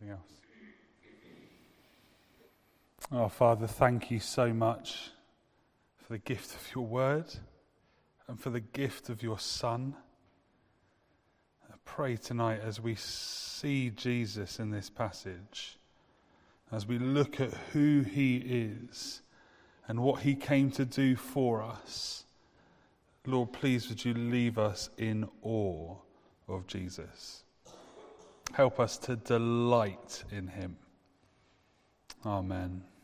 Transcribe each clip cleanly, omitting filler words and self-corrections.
Anything else? Oh, Father, thank you so much for the gift of your word and for the gift of your Son. I pray tonight as we see Jesus in this passage, as we look at who he is and what he came to do for us, Lord, please would you leave us in awe of Jesus. Help us to delight in him. Amen.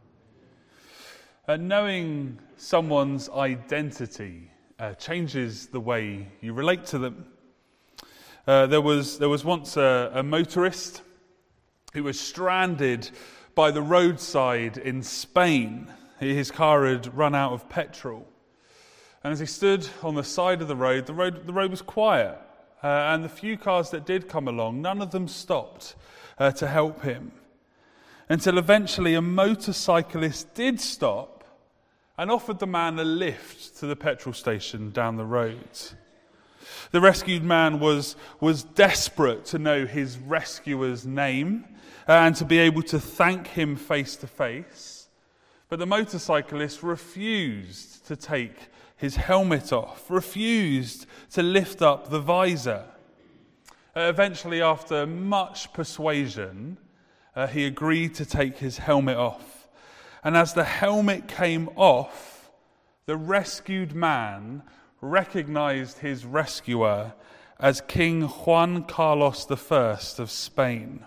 Knowing someone's identity changes the way you relate to them. There was once a motorist who was stranded by the roadside in Spain. His car had run out of petrol. And as he stood on the side of the road was quiet. And the few cars that did come along, none of them stopped to help him. Until eventually a motorcyclist did stop and offered the man a lift to the petrol station down the road. The rescued man was desperate to know his rescuer's name and to be able to thank him face to face. But the motorcyclist refused to take his helmet off, refused to lift up the visor. Eventually, after much persuasion, he agreed to take his helmet off. And as the helmet came off, the rescued man recognized his rescuer as King Juan Carlos I of Spain.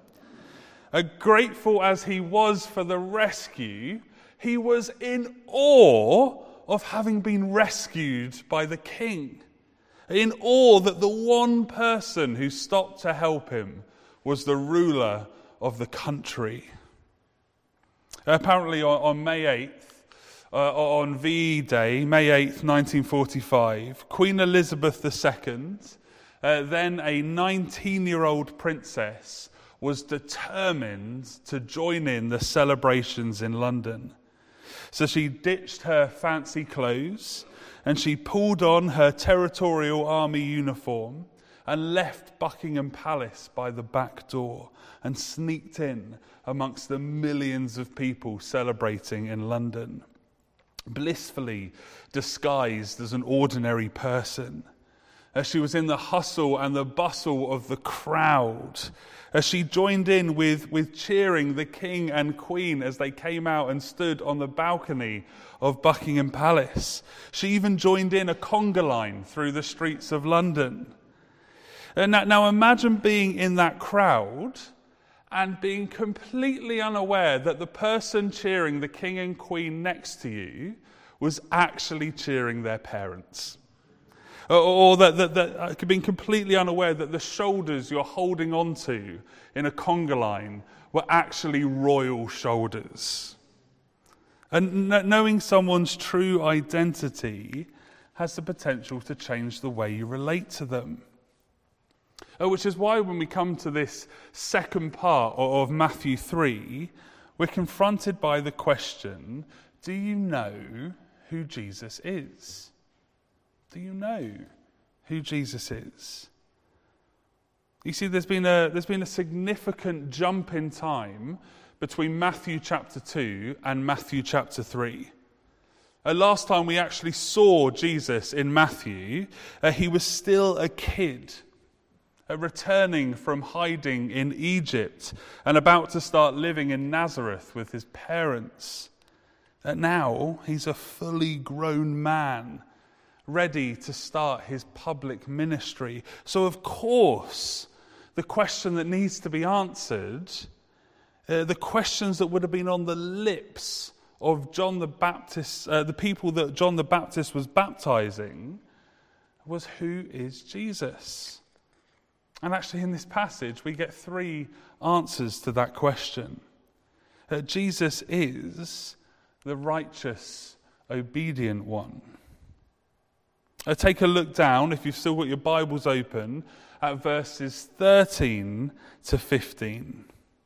Grateful as he was for the rescue, he was in awe of having been rescued by the king. In awe that the one person who stopped to help him was the ruler of the country. Apparently on May 8th, on VE Day, May 8th, 1945, Queen Elizabeth II, then a 19-year-old princess, was determined to join in the celebrations in London. So she ditched her fancy clothes and she pulled on her territorial army uniform and left Buckingham Palace by the back door and sneaked in amongst the millions of people celebrating in London, blissfully disguised as an ordinary person. As she was in the hustle and the bustle of the crowd, as she joined in with cheering the king and queen as they came out and stood on the balcony of Buckingham Palace. She even joined in a conga line through the streets of London. And now imagine being in that crowd and being completely unaware that the person cheering the king and queen next to you was actually cheering their parents. Or that being completely unaware that the shoulders you're holding onto in a conga line were actually royal shoulders. And knowing someone's true identity has the potential to change the way you relate to them. Which is why when we come to this second part of Matthew 3, we're confronted by the question, do you know who Jesus is? Do you know who Jesus is? You see, there's been a significant jump in time between Matthew chapter 2 and Matthew chapter 3. Last time we actually saw Jesus in Matthew, he was still a kid, returning from hiding in Egypt and about to start living in Nazareth with his parents. Now he's a fully grown man, ready to start his public ministry. So of course, the question that needs to be answered, the questions that would have been on the lips of John the Baptist, the people that John the Baptist was baptizing, was who is Jesus? And actually in this passage, we get three answers to that question. Jesus is the righteous, obedient one. Take a look down, if you've still got your Bibles open, at verses 13 to 15.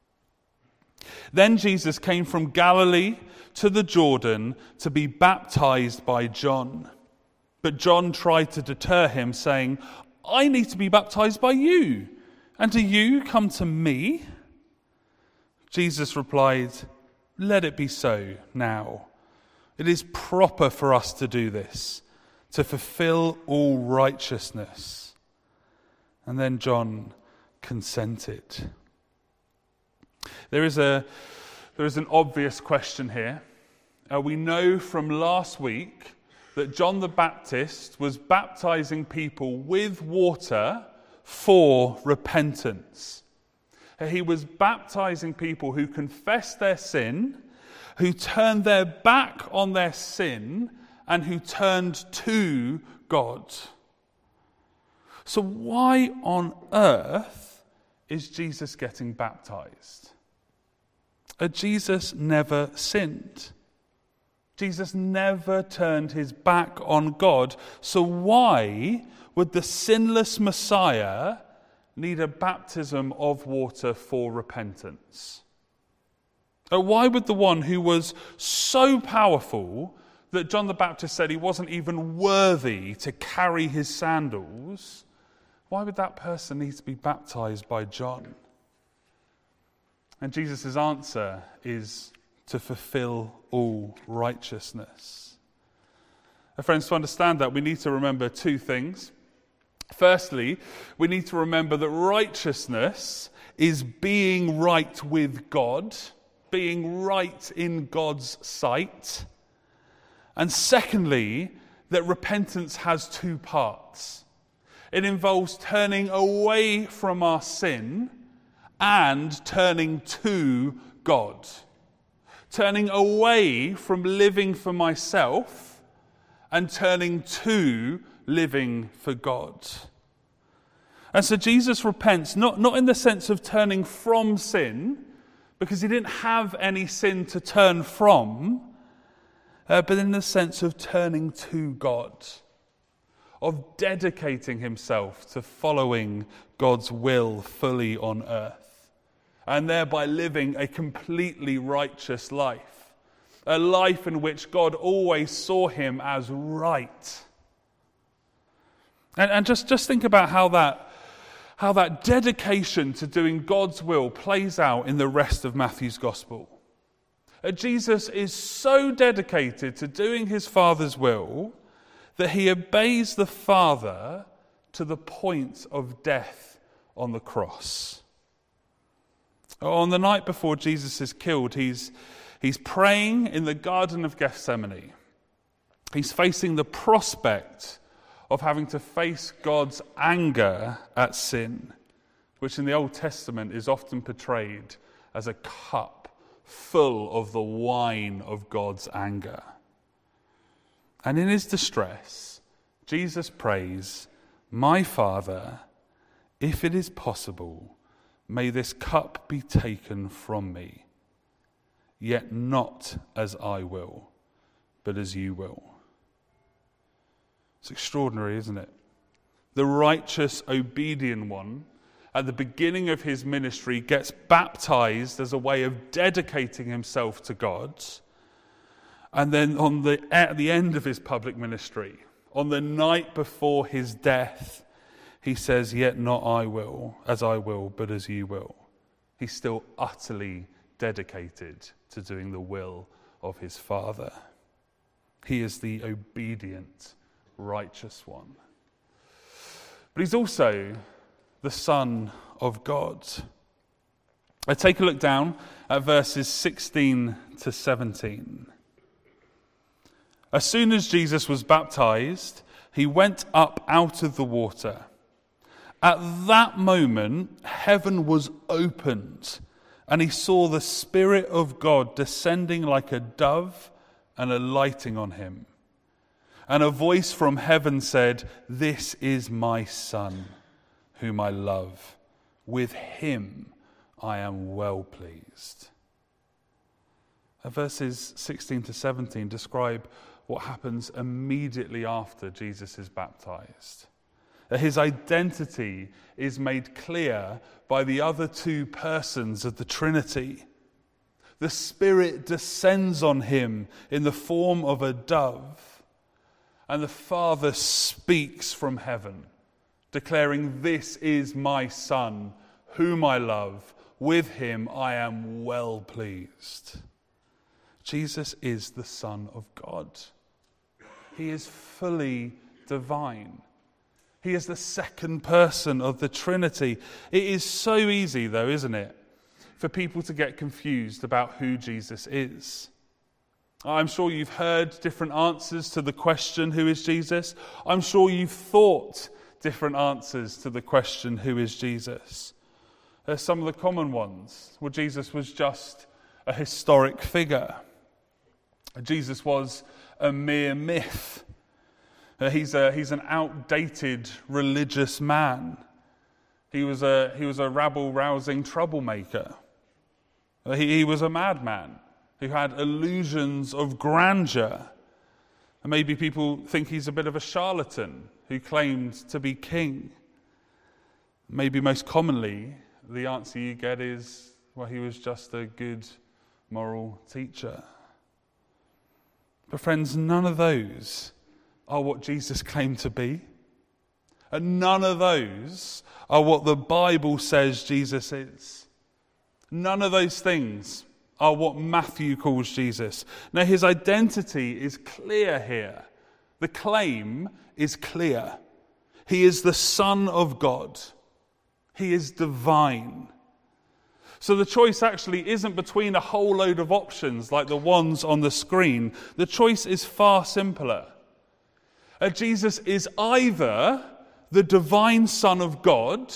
Then Jesus came from Galilee to the Jordan to be baptized by John. But John tried to deter him, saying, I need to be baptized by you, and do you come to me? Jesus replied, "Let it be so now. It is proper for us to do this, to fulfill all righteousness." And then John consented. There is an obvious question here. We know from last week that John the Baptist was baptizing people with water for repentance. He was baptizing people who confessed their sin, who turned their back on their sin, and who turned to God. So why on earth is Jesus getting baptized? Jesus never sinned. Jesus never turned his back on God. So why would the sinless Messiah need a baptism of water for repentance? Why would the one who was so powerful that John the Baptist said he wasn't even worthy to carry his sandals, why would that person need to be baptized by John? And Jesus' answer is to fulfill all righteousness. Friends, to understand that, we need to remember two things. Firstly, we need to remember that righteousness is being right with God, being right in God's sight. And secondly, that repentance has two parts. It involves turning away from our sin and turning to God. Turning away from living for myself and turning to living for God. And so Jesus repents, not in the sense of turning from sin, because he didn't have any sin to turn from, but in the sense of turning to God, of dedicating himself to following God's will fully on earth, and thereby living a completely righteous life, a life in which God always saw him as right. And just think about how that dedication to doing God's will plays out in the rest of Matthew's Gospel. Jesus is so dedicated to doing his Father's will that he obeys the Father to the point of death on the cross. On the night before Jesus is killed, he's praying in the Garden of Gethsemane. He's facing the prospect of having to face God's anger at sin, which in the Old Testament is often portrayed as a cup full of the wine of God's anger. And in his distress, Jesus prays, "My Father, if it is possible, may this cup be taken from me, yet not as I will, but as you will." It's extraordinary, isn't it? The righteous, obedient one, at the beginning of his ministry, gets baptized as a way of dedicating himself to God. And then at the end of his public ministry, on the night before his death, he says, "Yet not I will, as I will, but as you will." He's still utterly dedicated to doing the will of his Father. He is the obedient, righteous one. But he's also the Son of God. Take a look down at verses 16 to 17. As soon as Jesus was baptized, he went up out of the water. At that moment, heaven was opened, and he saw the Spirit of God descending like a dove and alighting on him. And a voice from heaven said, "This is my Son, whom I love. With him I am well pleased." Verses 16 to 17 describe what happens immediately after Jesus is baptized. His identity is made clear by the other two persons of the Trinity. The Spirit descends on him in the form of a dove, and the Father speaks from heaven, declaring, "This is my Son, whom I love. With him I am well pleased. Jesus is the Son of God. He is fully divine. He is the second person of the Trinity. It is so easy, though, isn't it, for people to get confused about who Jesus is. I'm sure you've heard different answers to the question, who is Jesus? I'm sure you've thought different answers to the question, who is Jesus? Some of the common ones. Well, Jesus was just a historic figure. Jesus was a mere myth. He's an outdated religious man. He was a rabble-rousing troublemaker. He was a madman who had illusions of grandeur. And maybe people think he's a bit of a charlatan who claimed to be king. Maybe most commonly, the answer you get is, well, he was just a good moral teacher. But friends, none of those are what Jesus claimed to be. And none of those are what the Bible says Jesus is. None of those things are what Matthew calls Jesus. Now, his identity is clear here. The claim is clear. He is the Son of God. He is divine. So the choice actually isn't between a whole load of options like the ones on the screen. The choice is far simpler. Jesus is either the divine Son of God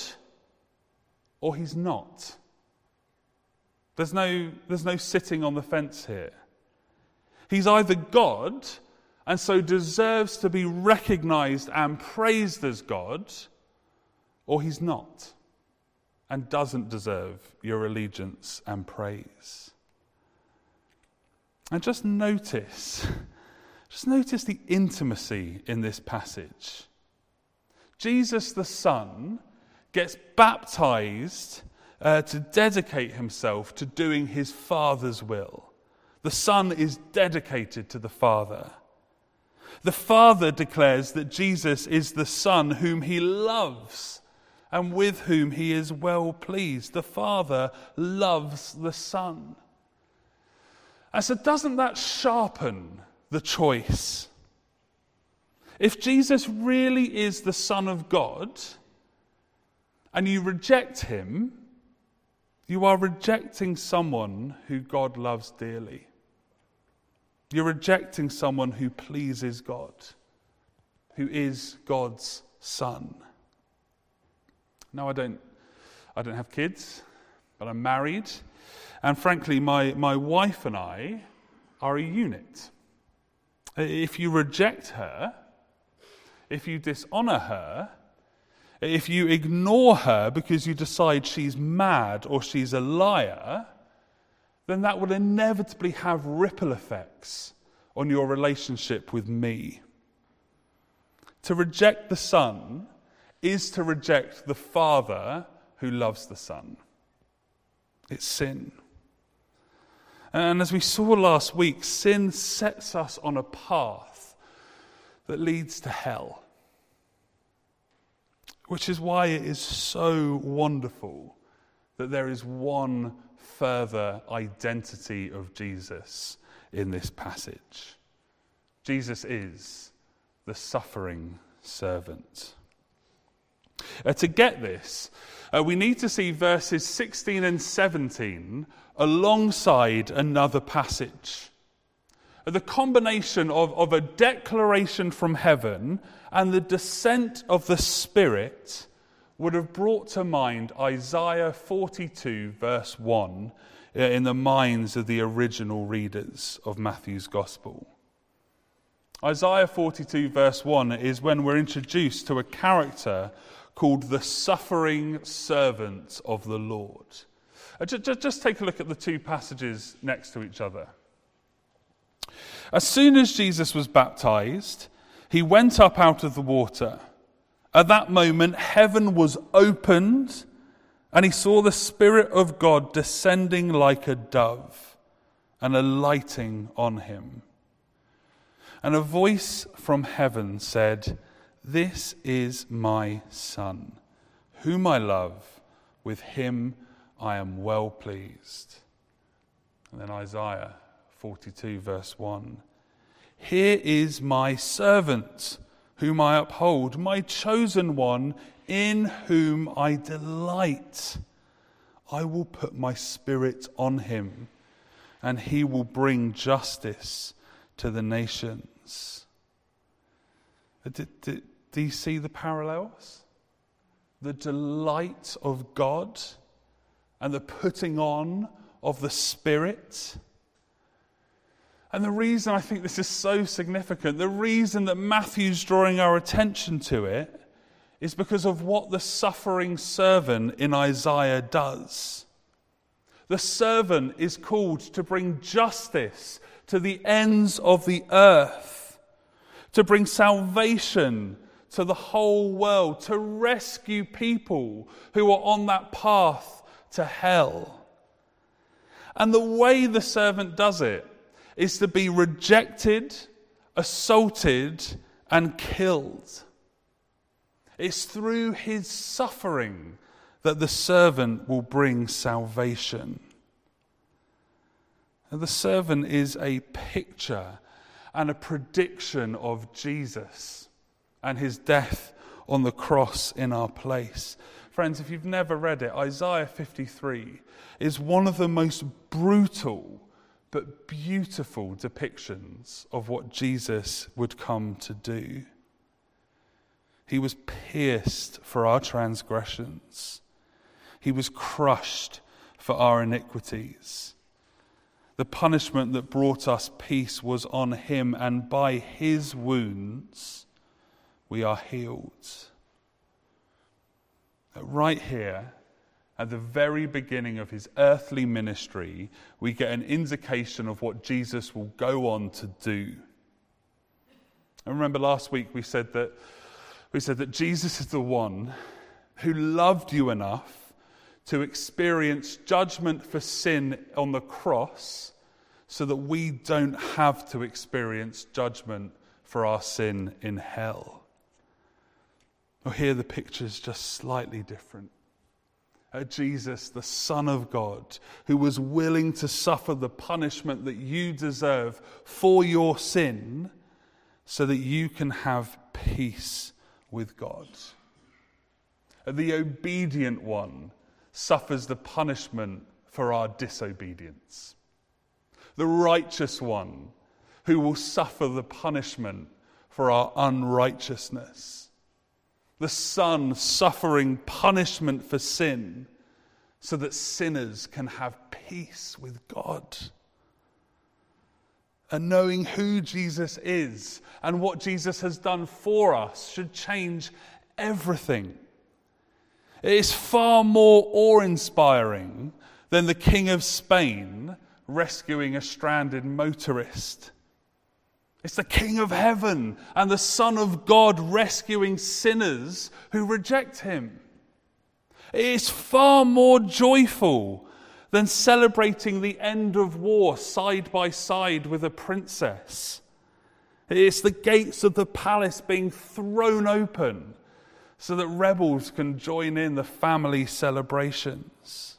or he's not. There's no sitting on the fence here. He's either God and so deserves to be recognized and praised as God, or he's not and doesn't deserve your allegiance and praise. And just notice the intimacy in this passage. Jesus the Son gets baptized to dedicate himself to doing his Father's will. The Son is dedicated to the Father. The Father declares that Jesus is the Son whom he loves and with whom he is well pleased. The Father loves the Son. And so doesn't that sharpen the choice? If Jesus really is the Son of God and you reject him, you are rejecting someone who God loves dearly. You're rejecting someone who pleases God, who is God's Son. No, I don't have kids, but I'm married. And frankly, my wife and I are a unit. If you reject her, if you dishonor her, if you ignore her because you decide she's mad or she's a liar, then that will inevitably have ripple effects on your relationship with me. To reject the Son is to reject the Father who loves the Son. It's sin. And as we saw last week, sin sets us on a path that leads to hell. Which is why it is so wonderful that there is one further identity of Jesus in this passage. Jesus is the suffering servant. To get this, we need to see verses 16 and 17 alongside another passage. The combination of a declaration from heaven and the descent of the Spirit would have brought to mind Isaiah 42 verse 1 in the minds of the original readers of Matthew's Gospel. Isaiah 42 verse 1 is when we're introduced to a character called the suffering servant of the Lord. Just take a look at the two passages next to each other. As soon as Jesus was baptized, he went up out of the water. At that moment, heaven was opened, and he saw the Spirit of God descending like a dove and alighting on him. And a voice from heaven said, "This is my Son, whom I love. With him I am well pleased. And then Isaiah 42 verse 1. Here is my servant, whom I uphold, my chosen one, in whom I delight. I will put my spirit on him, and he will bring justice to the nations. Do you see the parallels? The delight of God and the putting on of the Spirit. And the reason I think this is so significant, the reason that Matthew's drawing our attention to it, is because of what the suffering servant in Isaiah does. The servant is called to bring justice to the ends of the earth, to bring salvation to the whole world, to rescue people who are on that path to hell. And the way the servant does it is to be rejected, assaulted, and killed. It's through his suffering that the servant will bring salvation. And the servant is a picture and a prediction of Jesus and his death on the cross in our place. Friends, if you've never read it, Isaiah 53 is one of the most brutal but beautiful depictions of what Jesus would come to do. He was pierced for our transgressions. He was crushed for our iniquities. The punishment that brought us peace was on him, and by his wounds we are healed. Right here, at the very beginning of his earthly ministry, we get an indication of what Jesus will go on to do. And remember last week we said that Jesus is the one who loved you enough to experience judgment for sin on the cross so that we don't have to experience judgment for our sin in hell. Well, here the picture is just slightly different. Jesus, the Son of God, who was willing to suffer the punishment that you deserve for your sin so that you can have peace with God. The obedient one suffers the punishment for our disobedience. The righteous one who will suffer the punishment for our unrighteousness. The Son suffering punishment for sin so that sinners can have peace with God. And knowing who Jesus is and what Jesus has done for us should change everything. It is far more awe-inspiring than the King of Spain rescuing a stranded motorist. It's the King of Heaven and the Son of God rescuing sinners who reject him. It is far more joyful than celebrating the end of war side by side with a princess. It's the gates of the palace being thrown open so that rebels can join in the family celebrations.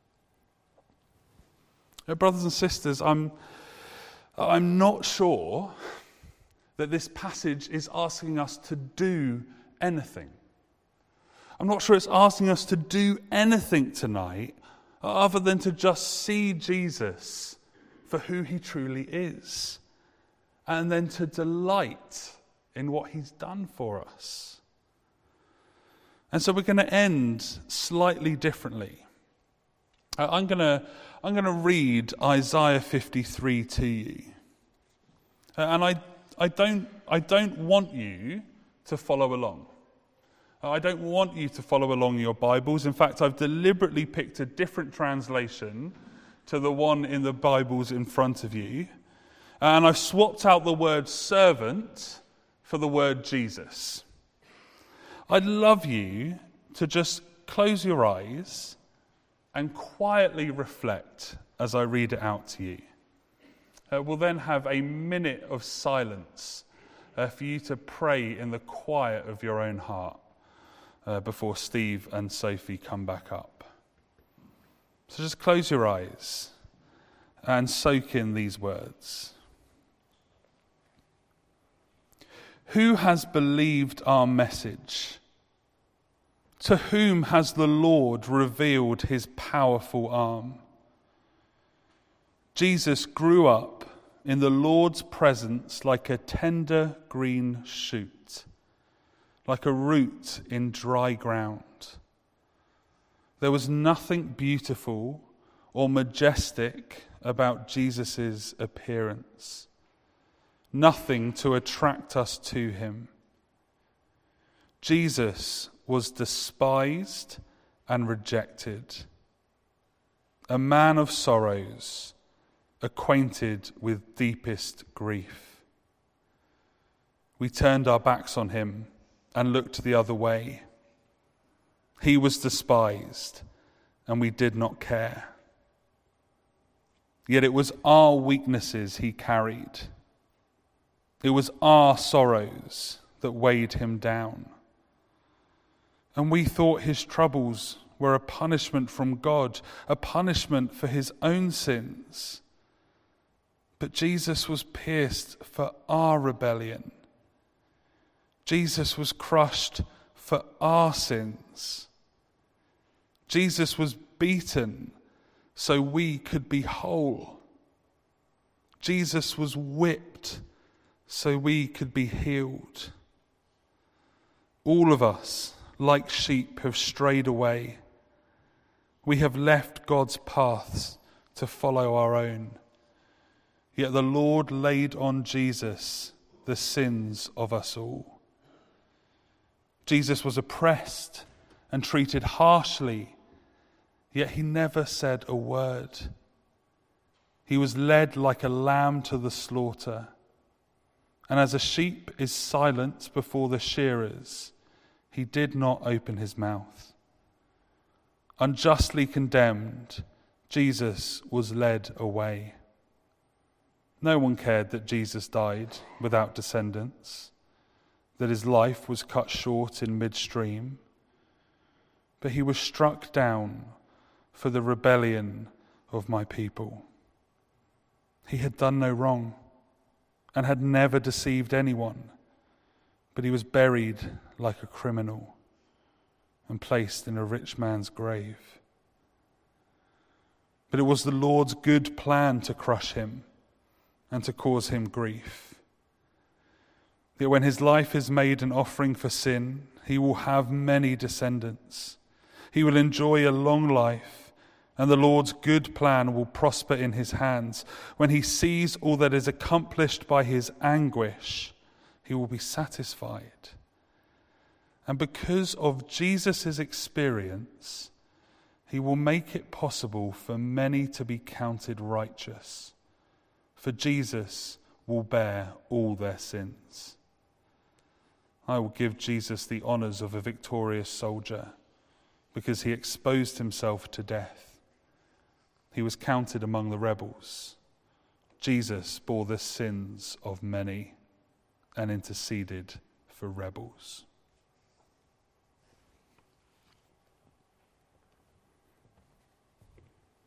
Now, brothers and sisters, I'm not sure that this passage is asking us to do anything. I'm not sure it's asking us to do anything tonight other than to just see Jesus for who he truly is and then to delight in what he's done for us. And so we're going to end slightly differently. I'm going to read Isaiah 53 to you. And I don't want you to follow along. I don't want you to follow along your Bibles. In fact, I've deliberately picked a different translation to the one in the Bibles in front of you. And I've swapped out the word servant for the word Jesus. I'd love you to just close your eyes and quietly reflect as I read it out to you. We'll then have a minute of silence for you to pray in the quiet of your own heart before Steve and Sophie come back up. So just close your eyes and soak in these words. Who has believed our message? To whom has the Lord revealed his powerful arm? Jesus grew up in the Lord's presence like a tender green shoot, like a root in dry ground. There was nothing beautiful or majestic about Jesus' appearance, nothing to attract us to him. Jesus was despised and rejected, a man of sorrows, acquainted with deepest grief. We turned our backs on him and looked the other way. He was despised, and we did not care. Yet it was our weaknesses he carried. It was our sorrows that weighed him down. And we thought his troubles were a punishment from God, a punishment for his own sins. But Jesus was pierced for our rebellion. Jesus was crushed for our sins. Jesus was beaten so we could be whole. Jesus was whipped so we could be healed. All of us, like sheep, have strayed away. We have left God's paths to follow our own. Yet the Lord laid on Jesus the sins of us all. Jesus was oppressed and treated harshly, yet he never said a word. He was led like a lamb to the slaughter, and as a sheep is silent before the shearers, he did not open his mouth. Unjustly condemned, Jesus was led away. No one cared that Jesus died without descendants, that his life was cut short in midstream, but he was struck down for the rebellion of my people. He had done no wrong and had never deceived anyone, but he was buried like a criminal and placed in a rich man's grave. But it was the Lord's good plan to crush him and to cause him grief. That when his life is made an offering for sin, he will have many descendants. He will enjoy a long life, and the Lord's good plan will prosper in his hands. When he sees all that is accomplished by his anguish, he will be satisfied. And because of Jesus' experience, he will make it possible for many to be counted righteous. For Jesus will bear all their sins. I will give Jesus the honors of a victorious soldier because he exposed himself to death. He was counted among the rebels. Jesus bore the sins of many and interceded for rebels.